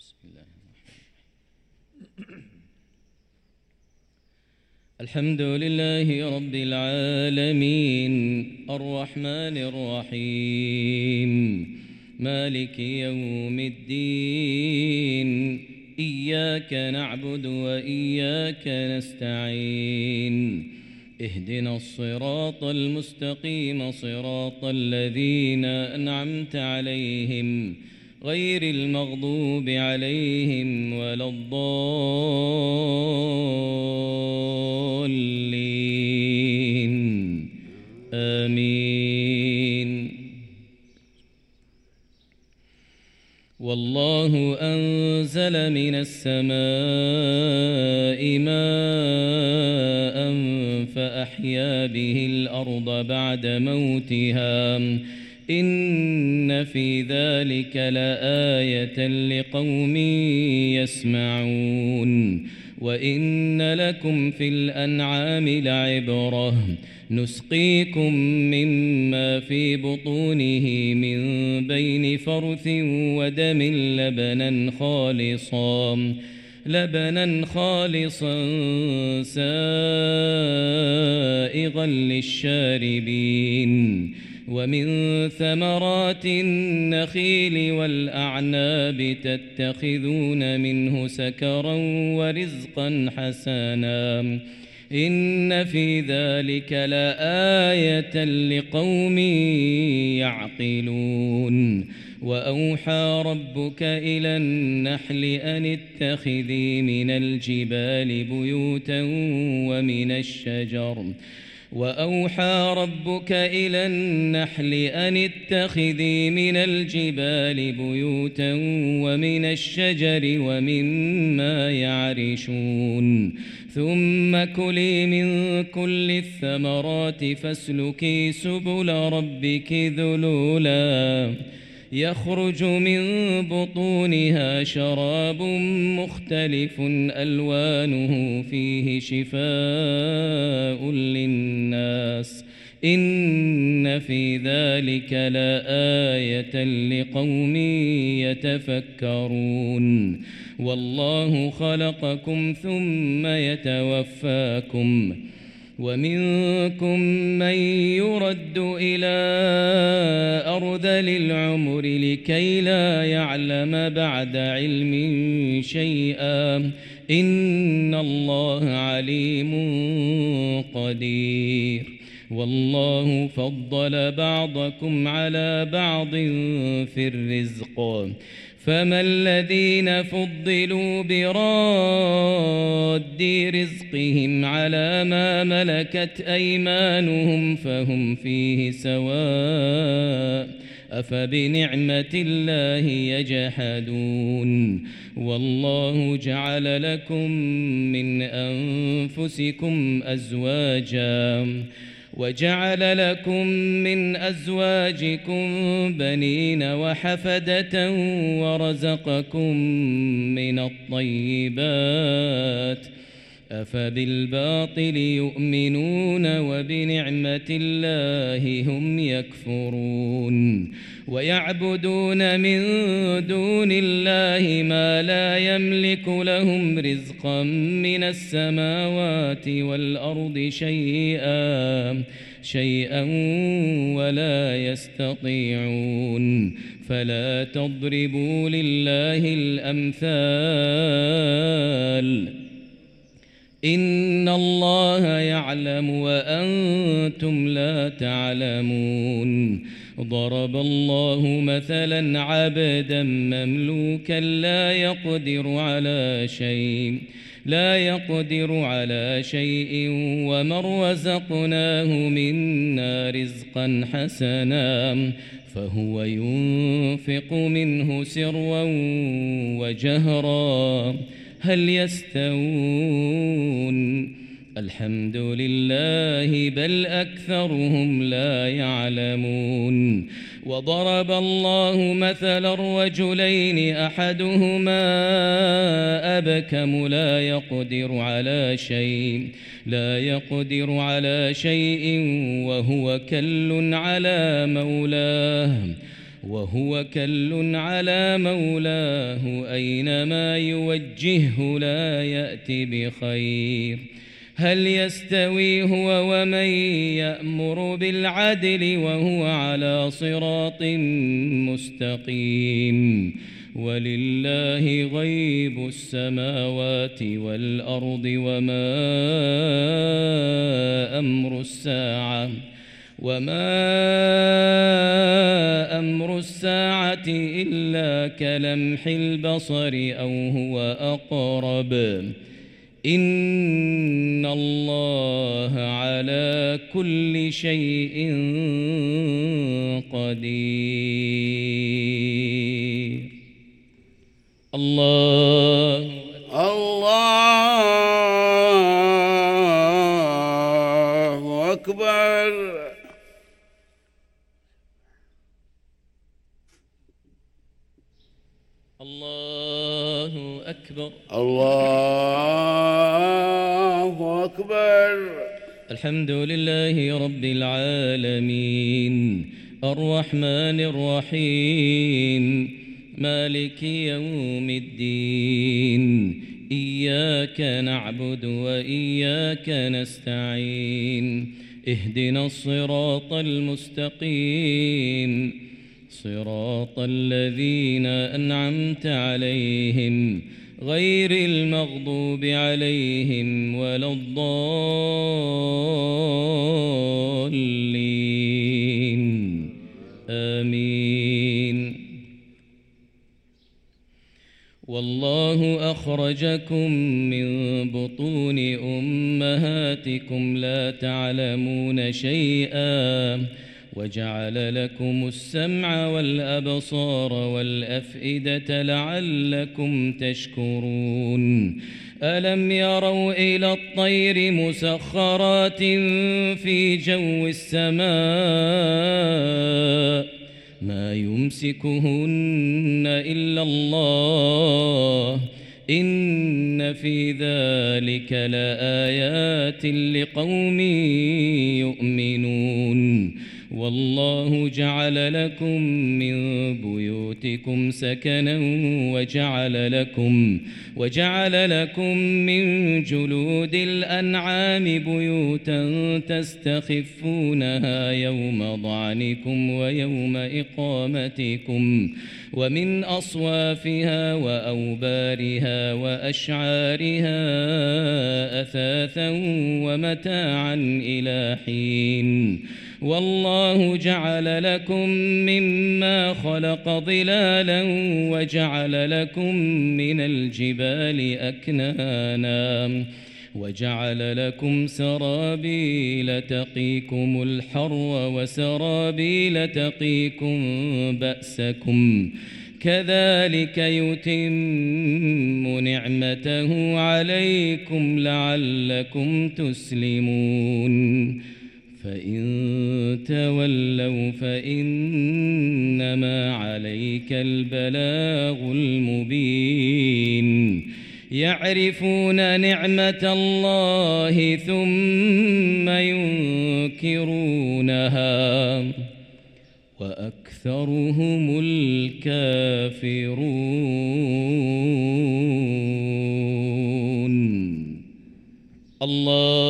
بسم الله الحمد لله رب العالمين الرحمن الرحيم مالك يوم الدين إياك نعبد وإياك نستعين اهدنا الصراط المستقيم صراط الذين أنعمت عليهم غير المغضوب عليهم ولا الضالين آمين. والله أنزل من السماء ماء فأحيا به الأرض بعد موتها إن في ذلك لآية لقوم يسمعون. وإن لكم في الأنعام لعبرة نسقيكم مما في بطونه من بين فرث ودم لبنا خالصا سائغا للشاربين ومن ثمرات النخيل والأعناب تتخذون منه سكرا ورزقا حسنا إن في ذلك لآية لقوم يعقلون. وأوحى ربك إلى النحل أن اتخذي من الجبال بيوتا وأوحى ربك إلى النحل أن اتخذي من الجبال بيوتا ومن الشجر ومما يعرشون ثم كلي من كل الثمرات فاسلكي سبل ربك ذلولا يخرج من بطونها شراب مختلف ألوانه فيه شفاء للناس إن في ذلك لآية لقوم يتفكرون. والله خلقكم ثم يتوفاكم ومنكم من يرد إلى أرذل العمر لكي لا يعلم بعد علم شيئا إن الله عليم قدير. والله فضل بعضكم على بعض في الرزق فما الذين فضلوا براد رزقهم على ما ملكت أيمانهم فهم فيه سواء أفبنعمة الله يجحدون. والله جعل لكم من أنفسكم أزواجا وجعل لكم من أزواجكم بنين وحفدة ورزقكم من الطيبات أفبالباطل يؤمنون وبنعمة الله هم يكفرون. ويعبدون من دون الله ما لا يملك لهم رزقا من السماوات والأرض شيئا ولا يستطيعون. فلا تضربوا لله الأمثال إن الله يعلم وأنتم لا تعلمون. ضرب الله مثلا عبدا مملوكا لا يقدر على شيء ومن رزقناه منا رزقا حسنا فهو ينفق منه سرا وجهرا هل يستوون؟ الحمد لله بل أكثرهم لا يعلمون. وضرب الله مثلا رجلين أحدهما أبكم لا يقدر على شيء وهو كل على مولاه وهو كل على مولاه أينما يوجهه لا يأتي بخير هل يستوي هو ومن يأمر بالعدل وهو على صراط مستقيم ولله غيب السماوات والأرض وما أمر الساعة إلا كلمح البصر أو هو أقرب إن الله على كل شيء قدير. الله أكبر. الله أكبر. الله أكبر. الحمد لله رب العالمين الرحمن الرحيم مالك يوم الدين إياك نعبد وإياك نستعين اهدنا الصراط المستقيم صراط الذين أنعمت عليهم غير المغضوب عليهم ولا الضالين آمين. والله أخرجكم من بطون أمهاتكم لا تعلمون شيئا وجعل لكم السمع والأبصار والأفئدة لعلكم تشكرون. ألم يروا إلى الطير مسخرات في جو السماء ما يمسكهن إلا الله إن في ذلك لآيات لقوم يؤمنون. والله جعل لكم من بيوتكم سكنا وجعل لكم من جلود الأنعام بيوتا تستخفونها يوم ضعنكم ويوم إقامتكم ومن أصوافها وأوبارها وأشعارها أثاثا ومتاعا إلى حين. والله جعل لكم مما خلق ظلالا وجعل لكم من الجبال أكنانا وجعل لكم سرابيل تقيكم الحر وسرابيل تقيكم بأسكم كذلك يتم نعمته عليكم لعلكم تسلمون. فإن تولوا فإنما عليك البلاغ المبين. يعرفون نعمة الله ثم ينكرونها وأكثرهم الكافرون. الله